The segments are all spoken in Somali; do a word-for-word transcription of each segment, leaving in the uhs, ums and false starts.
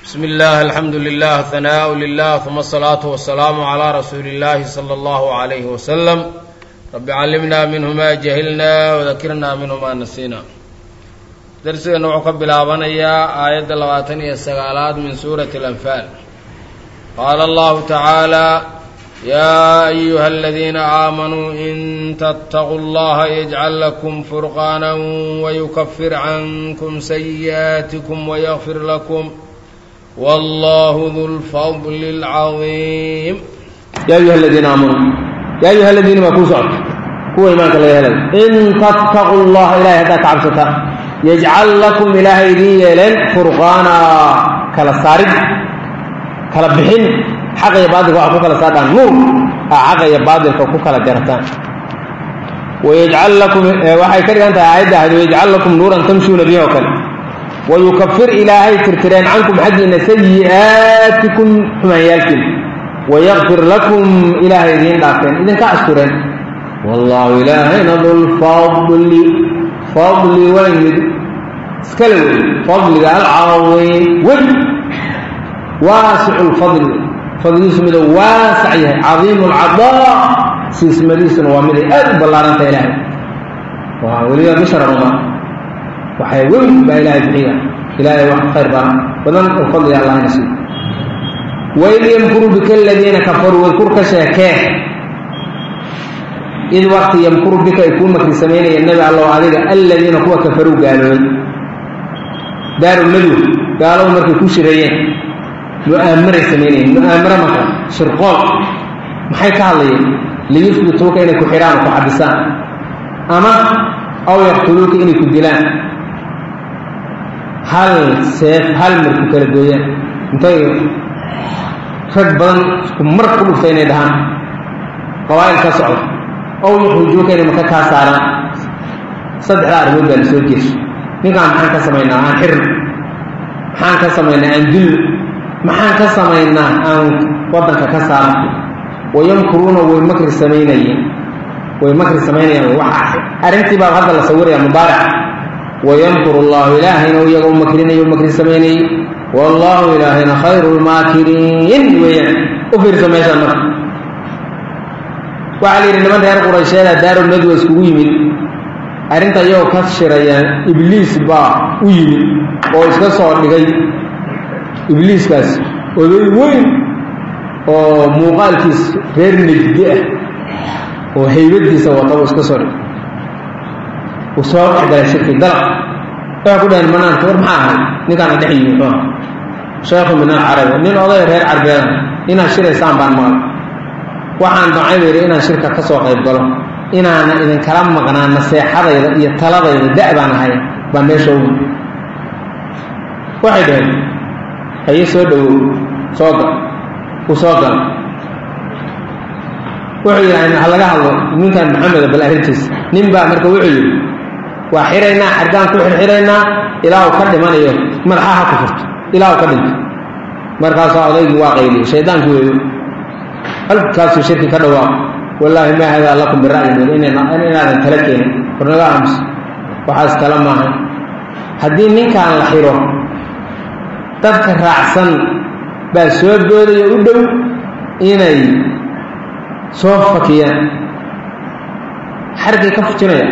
بسم الله الحمد لله ثناء لله ثم الصلاة والسلام على رسول الله صلى الله عليه وسلم رب علمنا منه ما جهلنا وذكرنا منه ما نسينا درسنا نوع قبل آبانيا آية اللواتن السقالات من سورة الأنفال. قال الله تعالى: يا أيها الذين آمنوا إن تتقوا الله يجعل لكم فرقانا ويكفر عنكم سيئاتكم ويغفر لكم والله ذو الفضل العظيم. يا أيها الذين آمنوا يا أيها الذين ما كنتم هو إيمانك الله يهلل إن تتقوا الله إلهي هداك عبسته يجعل لكم إلهي ديلا فرقانا كلا سارد كلا بحين حق يبادل وحكو كلا سادان نور حق يبادل وحكو كلا جرتان ويجعل لكم وحي كريم أنت عايدة ويجعل لكم نورا تمشون به وكلا ويكفر إلهي ترترين عنكم حقنا سيئاتكم حمايالكم ويغفر لكم إلهي دين لكن إذن كأسكرين والله إلهي ذو الفضل فضل وين سكلوي فضل العظيم واسع الفضل فضل اسمه واسع عظيم العطاء اسمه اسمه ومن أكبر الله أنت إلهي وليا بشر الله وحيوين بإلهي بحية إلهي وحد خير بها وذن الفضل يا الله نسيب. وإذ يمكر بك الذين كفروا واذكرك شاكاه إذ وقت يمكر بك يكون مكر سمين النبي الله عليه الذين هو كفروا قالوا دار الملو قالوا مركي كشريين مؤامرة سمينين مؤامرة مكر شرقال محيك علي ليثبتوك إنك حرام وحبسان أما أو يقتلوك إنك الدلان هل سيف هل مركو كلا دويان انتهي رد بدن مركو بفين دهان قوائل كسعود أو يخرجوك إنك مكاكا سارا صدح الأرمود بأن سوى الجيش نقام محان كسمينا عن حرم محان كسمينا عن دل محان كسمينا عن وطنك كسارا ويمكرون ويمكر السمينيين ويمكر السمينيين وحاحي أرنتي بقى هذا اللي صوري مبارع ويمكر الله إلهنا ويقوم مكرين يوم مكر السميني والله إلهنا خير الماكرين ويان أفر سميسا المكر وعلي رنمان دار قريشة دار الندوة اسكوه من أرنتا يو كفشر يان إبليس با ويمن وإسكا صور لغاية إبليس كاس وذي وين وموغال كيس غير نجدئة وهيبت دي سواطا وإسكا صور وصار إحدى الشرك الدلق فأقول أن منان كبر معها نكان دحي شيخ من العرب من أضير غير عربيان إنا شرع سامبان مال وعن دعيبير إنا شركة كسوق يبقلوا إنا أنا إذن كلام مغنى النسيحة يتلغى يدعبان هاي بميشو واحد هاي سودو صوغا وصوغا وحي يعني حلقها من كان محمد بالأهلتس نمبا مركا وحي وحيرينا حردان كل حيرينا إلهو قدم أنا يوم مرحاها كفرت إلهو قدم مركا صاعدين واقعي شيطان كويو هل كاسو شركي كدوا والله ما هذا لكم بالرأي من إننا إننا نتلكين ورنغا أمس وحاس كلام معه هدين من كان الحيرو تذكر رعسا بس يبدو يودو إني صوفكيا حركي كفتنا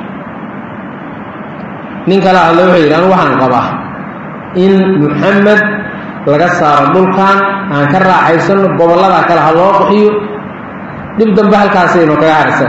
nin kala hadlay wuxuu yidhi anu waxaan qabaa in Muhammad laga saaro dhulkan aan ka raaxaysano gobolada kale ha loo bixiyo dib dambe halkaas inuu kaga harsan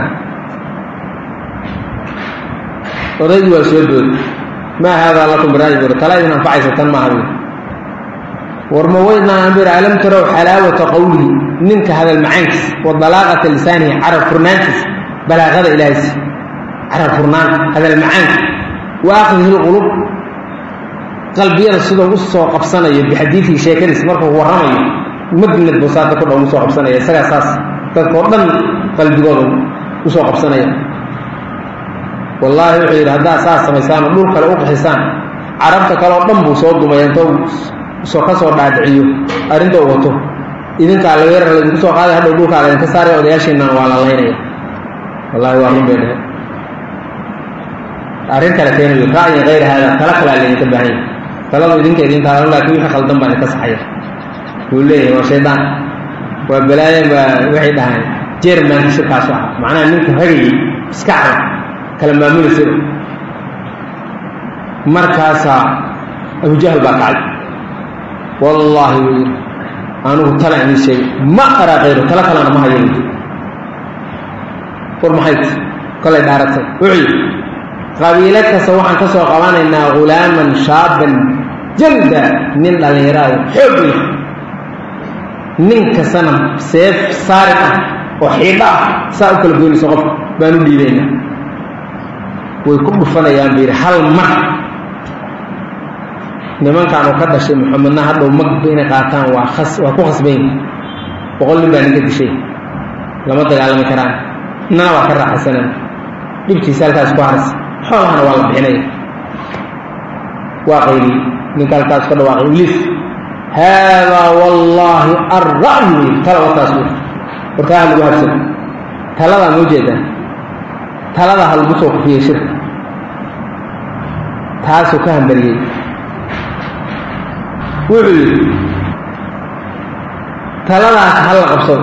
odaygu waa soo dood ma hada lakum biraajir kala inaan facaysatan ma habi warma wayna amir alam taraw halawata qawli ninka hadal macaankiis wa dalaaqata lisaanihi arab furnaantiis balaaqada ilaahi arab furnaan hadal macaankiis وآخذه القلوب قلبي الصدق وصو قبصنا بحديث شيكريس مركو ورمي مدن البساطة كله وصو قبصنا سلا أساس تذكرنا قلبي قلوب وصو قبصنا والله يحير هذا أساس سميسان نور كالأوق حسان عرفت كالو ضمبو صوت ما ينتو وصو قصور بعد عيو أرنتو وطو إذن قال غير وصو قال هذا دوك على انتصاري ودياشينا وعلى الله والله يوارم بينه أرنت لكين الرأي غير هذا تلقى اللي يتبعين talada idinka idin taalan laakiin wixii khaldan baan ka saxaya wuu leeyahay waa shaydaan waa balaayan baa waxay dhahaan jeermanka shirkaas ah macnaha ninka hagayay iskaxda kala maamulaysa markaasaa abujahl baa kacay wallaahi wuu yidhi anugu tala idin sheegay ma araa kayro tala kalena ma hayo war maxayd kolay dhaaratay wuxuu yidhi qabiilo kasta waxaan ka soo qabanaynaa ghulaaman shaaban jalda nin dhallinyaraada xoog leh nin kastana seef saari ah oo xiidha ah saa u kala goynayso qofka baan u dhiibaynaa way ku dhufanayaan buu yidhi hal mar nimankaan oo ka dhashay maxamedna hadhow magba inay qaataan waa khas waa ku khasbayn boqol nin baa ninka dishay lama dagaalami karaan innana waa ka raaxaysanaya dhibkiisa halkaas ku haras xoolahana waa la bixinaya waa qayli ninka halkaas ka dhawaaqay ibliis haadaa wallaahi arra'yu tala wataas wey warkaa ha lagu habsado taladaa ma ujeedaa taladaa ha lagu soo kufiyey shirka taasuu ka hambariyey wuxuu yidhi taladaas ha la qabsado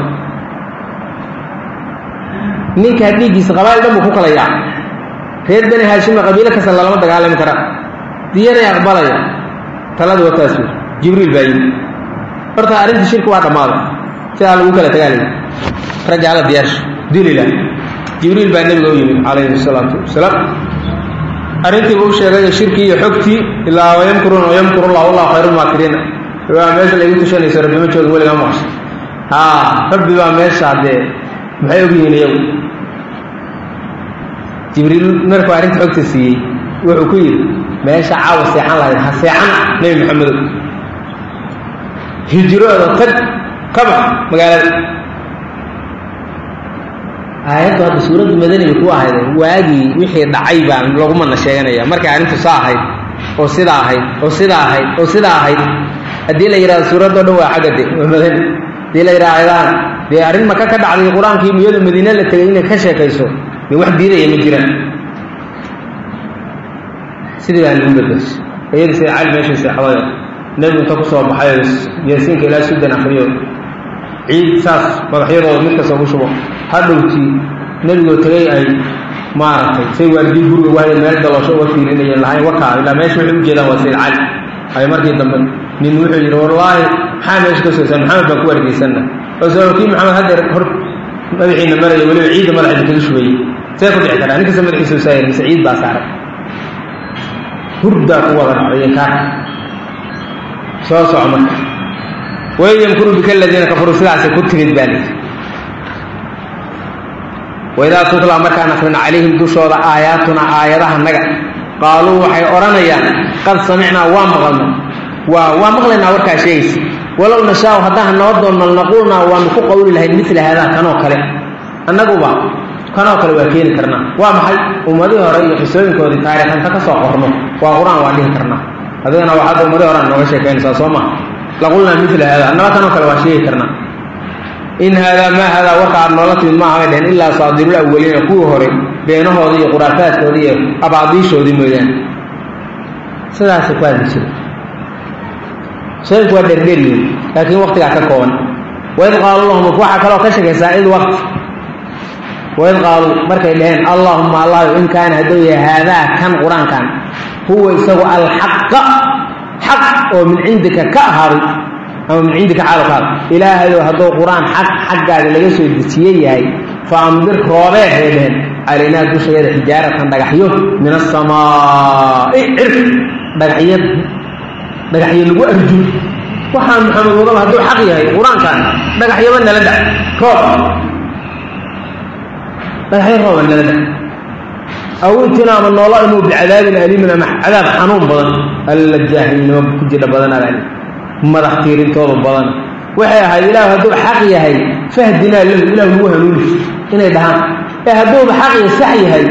ninkaa dhiiggiisa qabaa'il dhan buu ku kala yaac reer bani haashima qabiilo kasta lalama dagaalami karaa diyaray aqbalaya talada wataas wey jibriil baa yimi horta arrintii shirki waa dhammaaday sidaa lagu kala tagaalaya ragga hala diyaarsho dilila jibriil baa nebiga u yimid calayhi salaatu wasalaam arrintii buu sheegay shirkii iyo xogtii ilaa wayamkuruuna wayamkurullah wallahu khayrulmaakiriina waa meesha laygu tushanayso rabbi ma jooga weligaa maqashay haa rabbi baa meesha dee maxay ogyihiin iyagu jibriil markuu arrinta xogta siiyey wuxuu ku yidhi meesha caawa seexan lahayd ha seexan nebi maxamedow hijrooda tag ka bax magaalada aayaddu hadda suuradda madaniga ku ahayd waagii wixii dhacay baan lagumana sheeganaya markay arrintu saa ahayd oo sidaa ahayd oo sidaa ahayd oo sidaa ahayd haddii la yidhahdo suuraddo dhan waa xagga de waa madani haddii la yidhahdaan dee arrin maka ka dhacday qur-aankii iyadu madiine la tegay inay ka sheekayso dee wax diidaya ma jiraan sidii baa lagu bedeshay iyada sida cali meesha seexdayo nebigu inta ku soo baxay yaasiinka ilaa sudan akriyo ciid saas madaxyadooda mid kasta ugu shubo hadhowtii nebigoo tegay ay maaragtay say waardii guriga wahda meel daloosho uga fiirinayeen lahayn wakaa ilaa meesha waxay ujeedaan waa sayid cali ay markii dambe nin wuxuu yidhi wallaahi maxaa meesha ka soosan maxamed baan ku wargeysanna oo kii maxamed haddeer hor madaxiina maraya weliba ciidda madaxiisa kaga shubayey see ku dhici karaa nin kasta madaxiisa saayir mise ciid baa saaray hurdaa ku wada dhacday kaa soo soco marka wain yamkuru bika aladiina kafaruu sidaasay ku timid baa lii waidaa tutlaa markaan akrina calayhim dushooda aayaatuna aayadaha naga qaaluu waxay odhanayaan qad samicnaa waa maqalna waa waa maqlaynaa warkaa sheegaysa walow nashaau haddaan noo doonno naquulnaa waanu ku qawli lahayn mila haadaa kanoo kale annaguba kanoo kale waa keeni karnaa waa maxay ummadihii hore iyo xisooyinkoodii taariikhanta ka soo qorno waa qur-aan waa dhihi karnaa adigana waxaadda ummadihii horean nooga sheekaynaysaa soo maa laqulnaa mila haada annaba kanoo kale waa sheegi karnaa in haadaa maa haadaa warka aad noola timid maaha bay dheheen ilaa saadirul awaliina kuwii hore beenahoodii iyo quraafaadkoodii iyo abaadiishoodii mooyaane sidaasay ku hadli jira shayinku waa dheerdheeryihin laakiin waktigaa ka kooban waid qaaluu lahum waxaa kaloo ka sheekaysaa id waqti waid qaaluu markay dhaheen allaahumma allahu in kaana hadduu yahay haadaa kan qur-aankan huwa isagu alxaqa xaq oo min cindika ka ahaaday ama min cindika xaalo ka ahaaday ilaahayow hadduu qur-aan xaq xaggaaga laga soo dejiye yahay fa amdir roobee bay dhaheen calaynaa dushadeeda xijaaratan dhagaxyo min asamaa'i cirk dhagaxyo dhagaxyo lagu arjun waxaan maxamed wadaba hadduu xaq yahay qur-aankan dhagaxyaba nala dhac roob dhagaxyo rooba nala dhac aw intina ama noola inuu bicadaabin aliimin ama cadaab xanuun badan alla jaahilnimo ku jira badanaa madax tiirintooda badan waxay ahayd ilaah hadduu xaq yahay fahdinaa lahu ilah lagu hanuuni inay dhahaan ee hadduuba xaq iyo sax yahay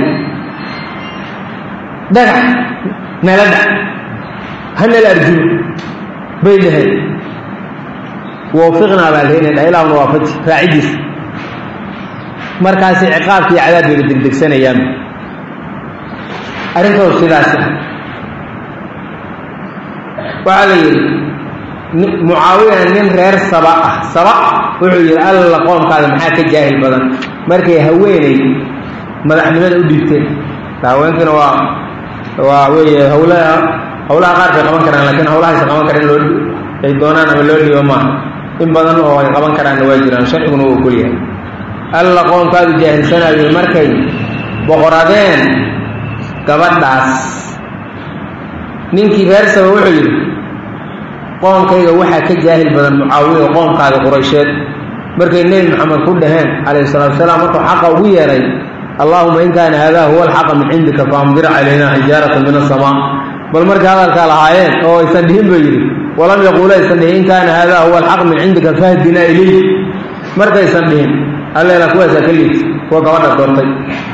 dhagax nala dhac hanala arjuno bay dhahayd wafiqnaa baa laha inay dhaha ilaahuna waafaji raacidiisa markaasi ciqaabka iyo cadaab bayba degdegsanayaan arrintooda sidaas وعلي معاوية من غير سبع سبع وحي الله قوم قال محاك الجاهل بدن مركي هويني مدح نمد وديتين هوين كانوا ووي هؤلاء هؤلاء غارق قبان كران لكن هؤلاء يسقبان كران لول يدونان من لول يوما إن بدن هو قبان كران واجران شيء يكونوا كليا الله قوم قال جاهل سنة مركي بقرادين قبان داس نينكي غير سبع وحي قوم كيغا وحا كجاهل بدن معاوية قوم قاد قريشات مركي النبي محمد كلهان عليه الصلاة والسلام وقال حقا ويري اللهم إن كان هذا هو الحق من عندك فأمطر علينا حجارة من السماء بل مركي هذا الكالعاين هو يسندهم بيري ولم يقول يسنده إن كان هذا هو الحق من عندك فاهدنا إليه مركي يسندهم قال لي لك واسا كليس هو قوانا الدورتي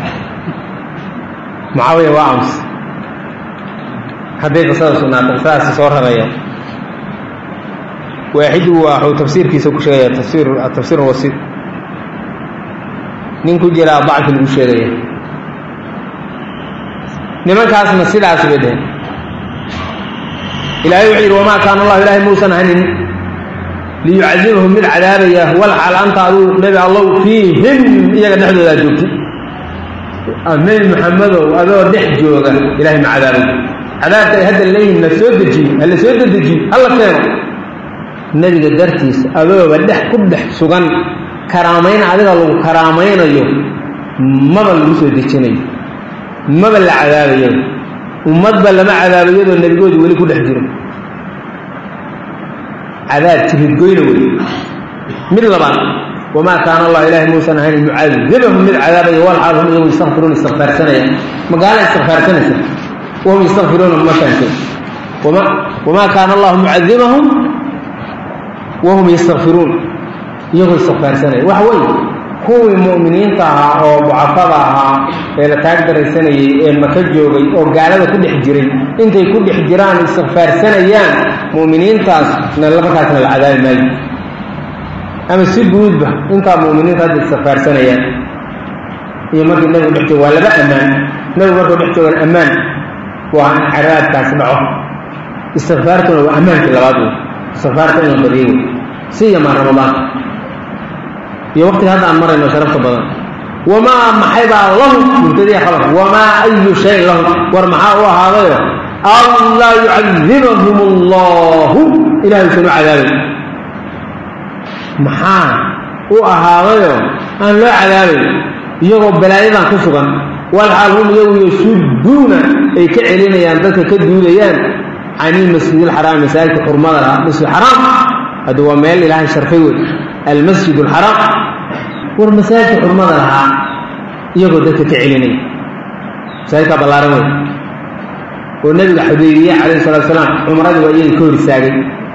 معاوية وعمس حديث صلى الله عليه وسلم صورها غير واحد هو تفسير كيس كشيء تفسير التفسير الوسيط نينكو جرا ضعف الوشيريه نمن كاسنا سلاس بده الى يعير وما كان الله اله موسى هن ليعذبهم من عذاب والحال انت نبي الله فيهم يا دحدودا جوجي امين محمد وادو دح جوغا الهي مع عذابه عذابته هذا الليل نسودجي هل سودجي الله كيرو النبي درتيس أبوه بدح كبدح سجن كرامين على ذلك كرامين اليوم ما بالمسود الشني ما بالعذاب اليوم وما بل ما عذاب اليوم النبي يقول ولي كل حجره عذاب تفيد قيله من لبان وما كان الله إله موسى أن يعذبهم من عذاب والحال هم يوم يستغفرون استغفار سنة ما قال استغفار سنة وهم يستغفرون ما كان وما وما كان الله معذبهم وهم يستغفرون يغفر استغفار سنة وحوي هو المؤمنين تاها أو ضعفاءها إذا تقدر السنة المكجوبي أو قالوا كل حجرين أنت كل حجران استغفار سنة يان مؤمنين تاس نلقى من العذاب المالي أما السيد بوضبه أنت مؤمنين تاس استغفار سنة يان يمكن النبي بحثه ولا بقى أمان النبي برضه بحثه الأمان وعن عراب تسمعه استغفارته وأمان في الغضب استغفارته إنه بديه سيما رمضان في وقت هذا أمر إنه شرفت بدن وما محيب الله مبتدئ خلق وما أي شيء له ورمحاه هذا الله يعذبهم الله إلى يسنع عذابه محاه وهذا أن لا عذابه يغب بلايضا كسبا والحال هم يسدون أي كعلين ينبت كدوليان عن المسجد الحرام مساجد حرمة المسجد الحرام هذا هو ميل إله الشرفي المسجد الحرام والمساجد حرمة لها يقول ذلك كعليني مساجد بالله والنبي الحديبية عليه الصلاة والسلام عمره وإيه كور الساقي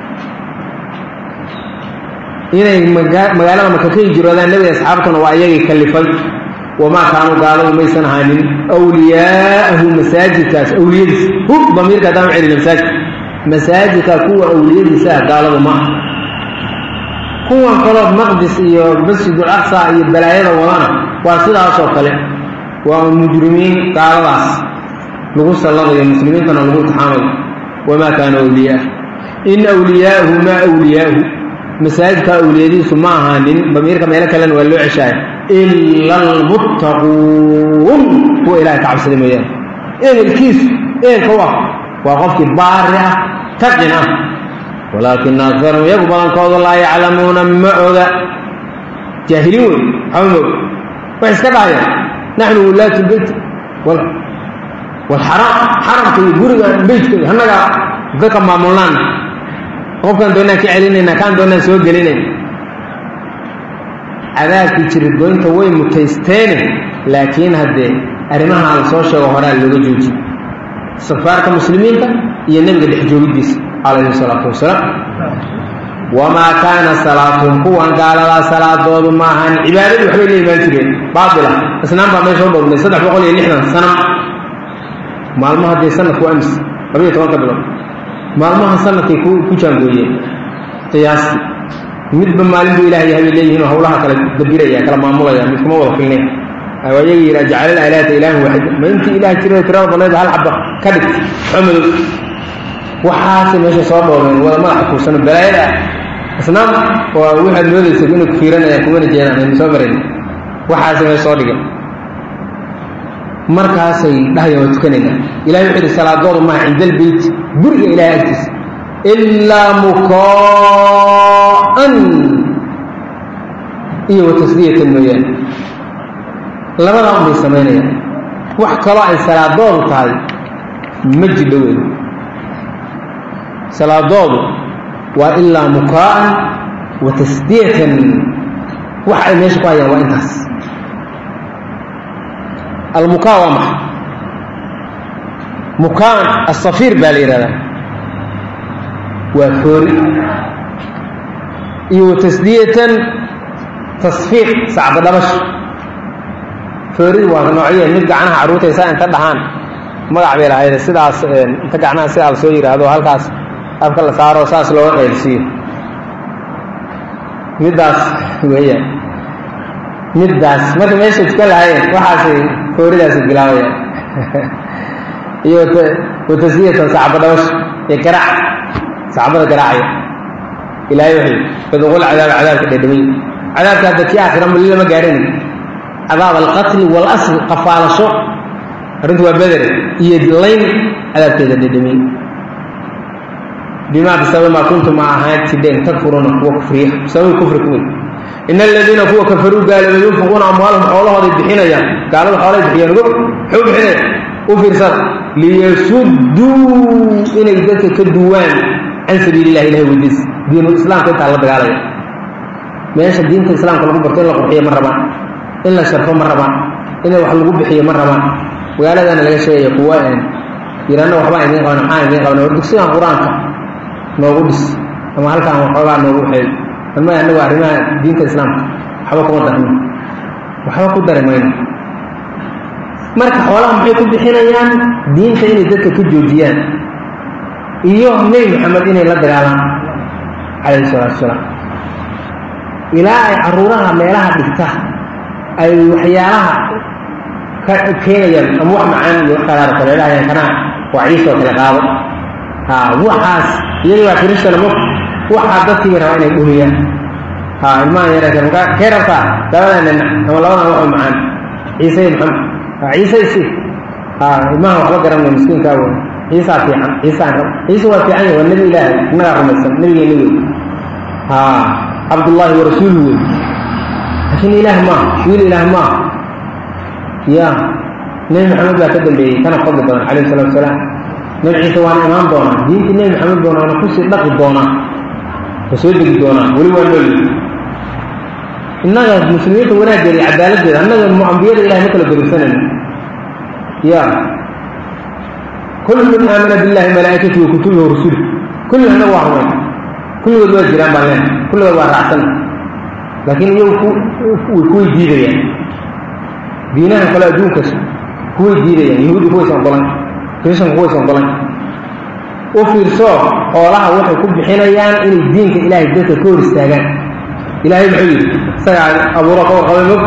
هنا مقالة مكاكي جرودان النبي أصحابتنا وإيه يكلفي وما كانوا قالوا ميسان هانين أولياءه مساجد أولياء هو ضمير كدام عين المساجد مساجد كوا أولياء ساه قالوا ما هو قلب مقدس مسجد الأقصى البلايين ورانا وصلها صوكله والمجرمين قالوا راس نقول الله للمسلمين كانوا نقول تحامل وما كانوا أولياء إن أولياءه ما أولياءه مساجد كأولياء ثم هانين ضمير كما يلكلن ولو عشاء إلا المتقون هو إله تعب سلميان إيه الكيس إيه الكوا وقفت بارعة تقنا ولكن أكثرهم يقبل أن قول الله يعلمون معوذا جاهلون حمد وإسكب عليها نحن ولاة البيت والحرام حرم في قرق البيت هناك ذكا معمولان وكان دونا كعلينينا كان دونا سوق قلينين عذابك يجرد وانت وين متيستين لكن هذا أرمها على الصوشة وهراء اللوجوجي استغفارك مسلمين ينبغي قد حجوب بيس عليه الصلاة والسلام وما كان صلاتهم قوة قال لا صلاة دور معها عبادة وحبيل لي ما تريد باطلة أسنان بما يشعر من صدح وقول لي نحن سنة ما المها دي سنة وأمس ربي يتوقع بلو ما المها سنة كوشان قوية قياسي mid bamaalin buu ilaahay yahay leeyahay hawlaha kala dabiraya kala maamulaya mid kuma wada filnay ayay ila jacalna ilaahata ilaahu wahid ma inta ilaahay tiro tiro baneed hal xabba ka dhig xamad waxaasi meesha soo dhoobeen wada madaxa kuusan balaayada asnaam waa waxaad moodaysa inuu ku fiiranayaan kumana jeedaan aynu soo marin waxaasi meesha soo dhigay markaasay dhahayaan waa tukanaynaa ilahay wuxuu yidhi salaadoodu maa cinda albeyt guriga ilahay agtiisa ilaa mukaa'an iyo watasdiyatan mooyaane labadaa unbay samaynayaan wax kaloo ay salaadoodu tahay ma jidho weyn salaadoodu waa ilaa mukaa'an wa tasdiyatan wax ay meesha ku hayaan waa intaas almukaa waa maxay mukaan asafiir baa la yidhahdaa waa foori iyo tasdiyatan tasfiiq sacda dhabasho fooridu waa noocye mid gacnaha carruurtaysaa inta dhahaan magac bay lahayd sidaas inta gacnaha sidaa la soo yidhaahdo halkaas afka la saaro saas looga qaylsiiyo middaas weeyaan middaas marka meeshay tukan lahaayeen waxaasay fooridaasi bilaabayaan iyo watasdiyatan sacba dhabasho iyo garaac sacbada garaacaya ilaahay wuxuu faduqul cadaab cadaabka dhedhamay cadaabka hadda kii aakhira mali lama gaaranayo cadaab alqatli waalasl qafaalasho arrintu waa bedere iyo layn cadaabkeeda dhedhamay bimaa bisababi maa kuntum ma ahayd sideen takfuruuna kuwa kufriya bisababi kufri kuwey in aladiina kuwa kafaruu gaaloobay yunfiquuna amwaalahum xoolahooday bixinayaan gaalada xoolay bixiyaan ugo muxuu bixinaya u fiirsada liyasudduu inay dadka ka duwaan can sabiili illahi ilahay wadiis diinul islaamka intaa la dagaalaya meesha diinta islaamka lagu barto in la qurxiyo ma rabaan in la sharfo ma rabaan in wax lagu bixiyo ma rabaan magaaladana laga sheegaya kuwa yiraana waxbaa idiin qabana maxaa idiin qabana war dugsigan qur-aanka noogu dhis ama halkaan waxoogaa noogu xeey alma anagu arrimaha diinta islaamka waxba kuma darno waxba ku dari mayno marka xoolaha maxay ku bixinayaan diinta inay dadka ka joojiyaan iyo nebi maxamed inay la dagaalaan calayhi salaatu wasalaam ilaa ay carruuraha meelaha dhigta ay waxyaalaha ka keenayaan ama wax macaan iyo qaraar kaleelahayaan kanaa waa ciisoo kale qaado ha waxaas iyadii waa kirishana mo waxaa dadkii rabaa inay dhumiyaan ha ilmahan yareeka kee rabtaa labadan nina ama labadan waxu macaan ciise maxamed ciise isi ha ilmahan waxba garanay miskiinkaa wey ciisaa fiican ciisaan rab ciise waa fiican yahay waa nebi ilaahay innagaa rumaysan nebigeeni wey ha cabdullaahi wa rasuulu wey laakiin ilaah maaha wiil ilaah maaha ya nebi maxamed baa ka dambeeyey kana fadli badan calayhi salatu wasalaam nebi ciise waana imaan doonaa diintii nebi maxamed boonaana kusii dhaqi doonaa ka soo degi doonaa weli waa nool innaga muslimiinta wanaaggeeda iyo cadaaladdeeda annaga ambiyada ilahay ma kala gororsanayno ya kullun aamana billahi malaa'ikatihi wa kutubihi wa rusulih kulli annaga waa rumay kulligood waa jiraan baan leenahay kulligood waa raacsan laakiin iyagu way kuway diidayaan diinahan kale adduunkas kuway diidayaan yahuudi kuwaysan ogolan krishanka kuwaysan ogolan u fiirso xoolaha waxay ku bixinayaan inay diinka ilaahay dadka ka hor istaagaan ilaahay muxuu yidhi isagaa abuuro ka warqabay mog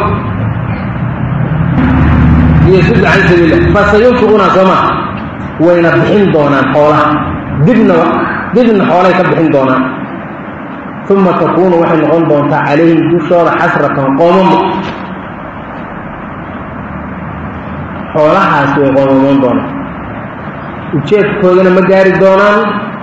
liyasuddu can sabiilillah fasayunfiquuna soo maa wayna bixin doonaan xoolaha dibna dibna xoolay ka bixin doonaan uma takuunu waxay noqon doontaa calayhim dushooda xasratan qoomamo xoolahaas way qoomamoon doonaan ujeedkoodana ma gaari doonaan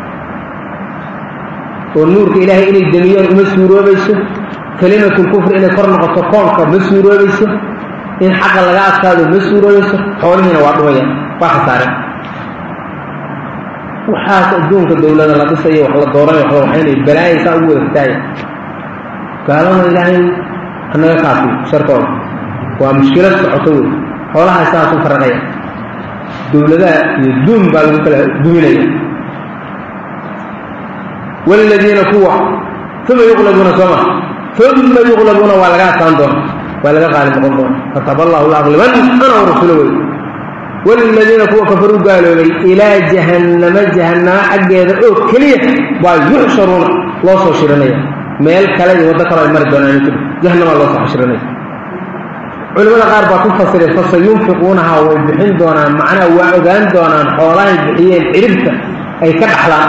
oo nuurka ilaahay inay damiyaan uma suuroobayso kelimatul kufri inay kor noqoto koonka ma suuroobayso in xaqa laga adkaado ma suuroobayso xoolihiina waa dhumayaan waa khasaareen waxaas adduunka dawlada la dhisayo wax la dooranay waxba waxaynay balaayaysaa ugu wada kataaya gaalana ilaahay hanaga kaafiyo sharkooda waa mushkilad socoto wey xoolaha saas u faraqaya dawladaha iyo duun baa lagu kala duminaya waaladiina kuwa uma yuqlabuuna sooma uma yuqlabuuna waa laga adkaan doona waa laga qaalib noqon doona kataba allahu laqliban ana warasulo wey waaladiina kuwa kafaruu gaaloobay ilaa jahannama jahannama xaggeeda oo keliya baa yuxsharuuna loo soo shirinaya meel kale iyo waddo kale ay mari doonaan jiro jahannamaa loo soo xashirinaya culimada qaar baa ku fasiray fasayunfiquunaha way bixin doonaan macnaha waa ogaan doonaan xoolahay bixiyeen ciribta ay ka dhaxlaan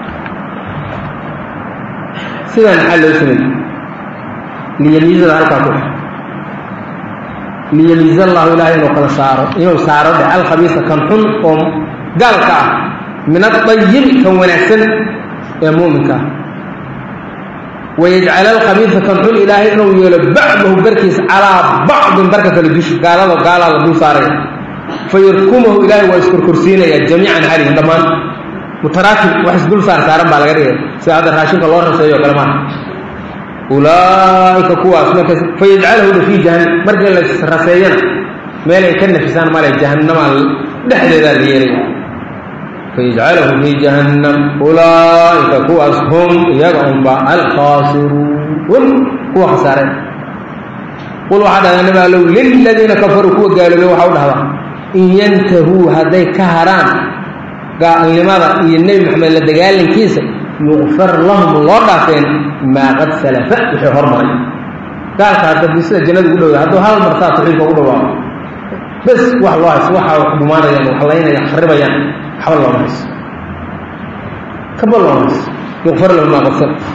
sidan maxaa loo samey liyamiizada halkaa ku liyamiiza allahu ilaahay inuu kala saaro inuu saaro dhe alkhabiisa kan xun oo gaalka ah min adayibi kan wanaagsan ee muuminka ah wayajcala alkhabiisa kan xun ilaahay inuu yeelo bacdahu barkiisa calaa bacdin barka kale dush gaalado gaalaa la dul saaraya fayarkumahu ilaahay waa iskorkorsiinaya jamiican calayhim dhammaan mutaraakib wax isdul saar saaran baa laga dhigaya sida hadda raashinka loo raseeyo kale maaha ulaaika kuwaas marka fayajcalahu fii jahannam markii la raseeyana meel ay ka nafisaan male jahannama dhexdeedaa la yeelaya fayajcalahu fii jahannam ulaaika kuwaas hum iyaga unba alkhaasiruun kuwa khasaareen qul waxaa dhahdaa nabi allow liladiina kafaruu kuwa gaaloobay waxaa u dhahdaa in yantahuu hadday ka haraan gaalnimada iyo nebi maxamed la dagaalankiisa yuqfar lahum loo dhaafeen maa qad salafa wixii hormaray gaalka hadda sida jannada ugu dhowaa hadduu hal martaa tawxiidka ugu dhawaaqo bes wax loo hayso waxa wax dhumaanayaan wax laynayaan kharibayaan waxba looma hayso kaba looma hayso yuqfar lahum maa qad salaf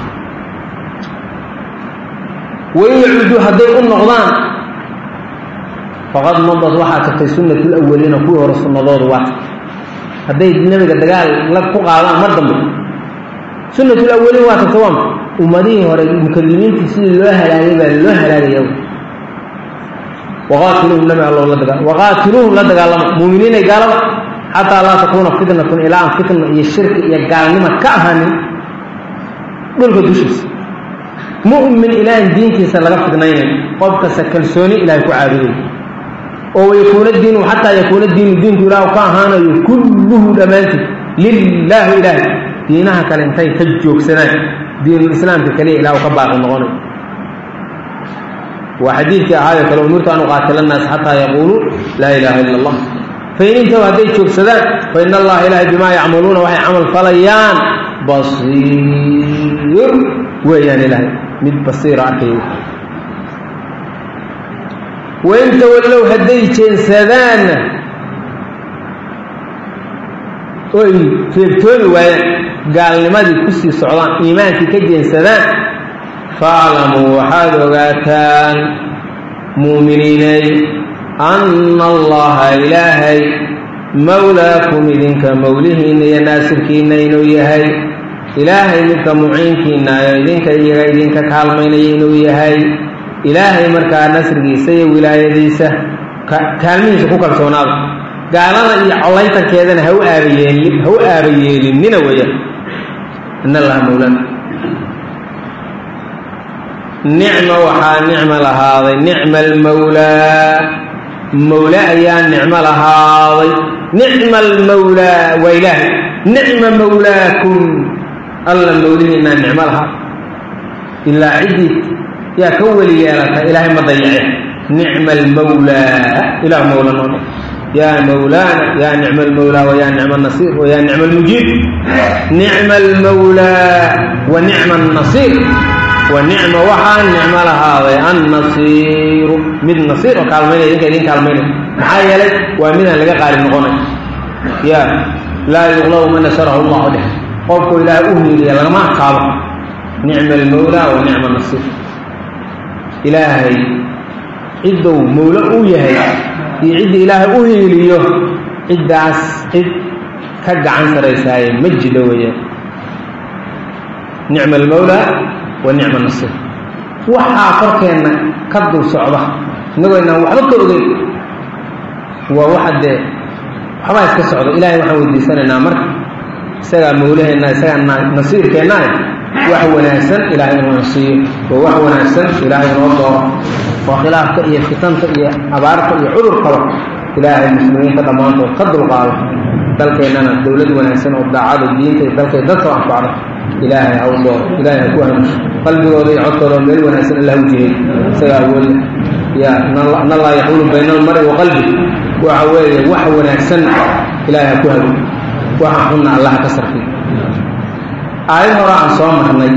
wain yacuuduu hadday u noqdaan faqad madad waxaa tagtay sunnatu lawaliina kuwii hore sunnadoodu waa tagtay hadday nebiga dagaal la ku qaadaan mar dambe sunnatu lawaliin waa tagtay waa ummadihii hore mukallimiintii sidii loo halaagay baa loo halaagaya waqaatiluhum nabi allow la dagaa waqaatiluhum la dagaalama muuminiinay gaalaba xataa laa takuuna fitnatun ilaa aan fitna iyo shirki iyo gaalnima ka ahaanin dhulka dushiisa mu'min ilaahan diintiisa laga fidnaynayo qofkasta kalsooni ilaahay ku caabuday oo wayakuuna diinu xataa yakuuna diinu diinku ilaahu ka ahaanayo kulluhu dhammaantied lilaahi ilaahi diinaha kale intay ka joogsanaan diinulislaamka kaliya ilaahu ka baaqi noqonayo waa xadiidkii ahaayo kale umirtu an uqaatila annaas xataa yaquuluu laa ilaaha ila allah fain intahu hadday joogsadaan faina allaha ilaahay bimaa yacmaluuna waxay camal falayaan basiir weeyaan ilaahay mid basiira arkay wain tawallow hadday jeensadaanna oy reebtoomi waayaan gaalnimadii kusii socdaan iimaankii ka jeensadaan faaclamuu waxaad ogaataan muuminiinay anna allaha ilaahay mawlaakum idinka mawlihiinna iyo naasirkiinna inuu yahay ilaahay midka muciinkiinna oo idinka iyaga idinka kaalmaynaya inuu yahay ilaahay markaa nasrigiisa iyo wilaayadiisa kaalmihiisa ku kalsoonaada gaalada iyo collaytankeedana ha u aabayeelin ha u aabayeelinnina weeyaan in allaha mawlana nicma waxaa nicmo lahaaday nicma almawlaa mawla ayaa nicmo lahaaday nicma almawlaa waa ilaahay nicma mawlaakum alla mawlihiinaa nicmo lahaa ilaa ciddii yaa ka weli yeelata ilaahay ma dayace nicma almawlaa ilaah mawla noo yaa mawlaana yaa nicma almawlaa wayaa nicma alnasiir wayaa nicma almujiib nicma almawlaa wa nicma alnasiir wa nicma waxaa nicmo lahaaday annasiiru mid nasiir oo kaalmaynaya idinka idin kaalmaynaya maxaa yeelay waa midaan laga qaali noqonay yaa laa yuqlabu man nasarahu allahu dheh qofku ilaahay u hiiliya lagama adkaabo nicma almawlaa wa nicma alnasiir ilaahay ciddou mawlo uu yahay iyo cidda ilaahay u hiiliyo ciddaas cid ka gacan saraysaaye ma jidho weeyaan nicma almawlaa wa nicma alnasiir waxaa korkeenna ka dul socda innagoo inaan waxba ka ogeyn waa waxa dee waxbaa iska socda ilaahay waxaan weydiisanaynaa marka isagaa mawlaheenna isagaa nasiirkeenna wax wanaagsan ilaahay inuu siiyo oo wax wanaagsan ilaahay inoo dooro oo khilaafka iyo fitanta iyo abaarta iyo cudurkaba ilaahay muslimiinta dhammaantood ka dulqaado dalkeennana dowlad wanaagsan oo daacada diinta iyo dalkay dadka anfacda ilaahay ha u dooro ilaahay ha ku hanuusho qalbigooda iyo codkooda oo meel wanaagsan alla ha u jihey isagaa awoodle ya in allaha yaxuulu bayna almari wa qalbi waxa weeye wax wanaagsan ilaahay ha ku hanuun waxa xunna allaha ka sarfiy aayad hore aan soo marnay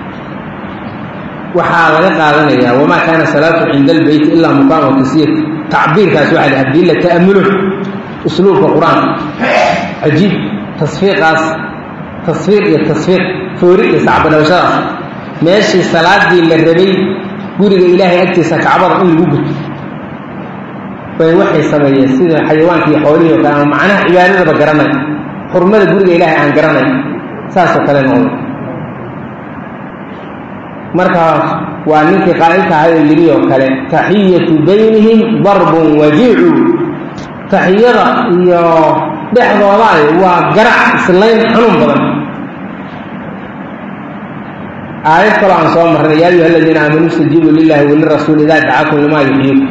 waxaa laga qaadanayaa wamaa kaana salaatu cinda albeyti ilaa mukaan wa tasiyat tacbiirkaas waxaa haddii la ta'amulo usluubka qur-aanka cajiib tasfiiqaas tasfiir iyo tasfiir foori iyo sacbadhawashadaas meeshii salaadii la rabay guriga ilaahay agtiisa kacbada in lagu guto bay waxay sameeyeen sida xayawaanka iyo xoolihii oo kale ama macnaha cibaadadaba garanay xurmada guriga ilaahay aan garanay saasoo kale noqday markaas waa ninkii qaa'ilka ahay oo yidhi oo kale taxiyatu baynihim darbun wajiicu taxiyada iyo dhexdoodaay waa garac islayn xanuun badan aayad kaloo aan soo marnay yaa ayuha aladiina aamanuu istajiibuu lilahi walirasuuli idaa dacaakum limaa yuxyiikum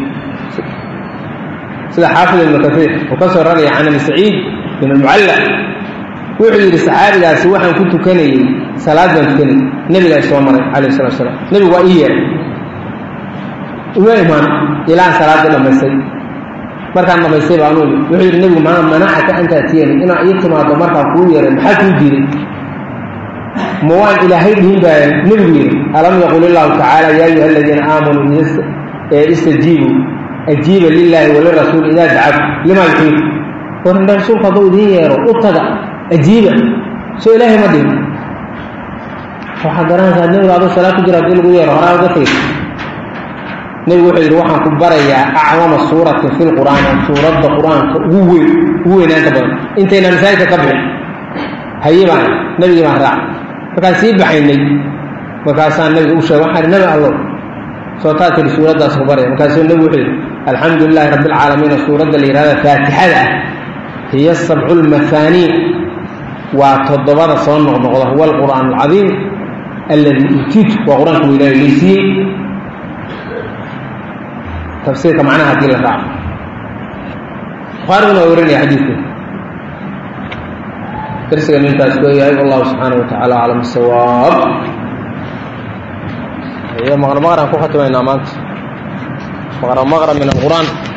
sida xaafid ibnu kaiir uu ka soo raraya can abi saciid bin almucalla wuxuu yidhi saxaabigaasi waxaan ku tukanayey salaad baan tukanay nebigaa soo maray calayh salatu salaam nebigu waa ii yeeray uma imaan ilaan salaaddii dhammaystay markaan dhamaystay baan u wuxuu yidhi nebigu maa manacaka an taatiyani inaa ii timaado markaan kuu yeeray maxaa kuu diiday ma waan ilaahay dhihin baa nebigu yidhi alam yaqul illahu tacaala yaa ayuha aladiina aamanuu istajiibuu ajiiba lilaahi walirasuuli idaa dacakum limaa yuxyiikum warindha rasuulku hadduu idiin yeero u taga ajiiba soo ilaahay ma dhihin waxaad garanaysaa nebiga aduu salaad ku jira haddii lagu yeero horaa uga tegay nebigu wuxuu yidhi waxaan ku barayaa acdama suuratin fi lqur'aan suuradda qur-aanka ugu weyn ugu weynaanta badan intayna masaajidka ka bixin haye baan nebigii baan raac markaan sii baxaynay markaasaan nebiga u sheegay waxaan nebi allow soo taa tiri suuraddaas ku baraya markaasuu nebigu wuxuu yidhi alxamdu lilahi rabbi alcaalamiina suuradda la yidhahda faatixada ah hiya sabcu lmahaaniin waa toddobada soo noqnoqda huwa alqur'aan alcadiim alladii uutiitu waa qur-aanka uu ilaahay leysiiyey tafsiirka macnaha haddii la raaco bukhaariguna waa warinaya xadiidka darsigan intaas ku yahay wallahu subxaanahu watacaala aclam sawaab iyo maqra maqraan ku khatimaynaa maanta maqra maqra min alqur'aan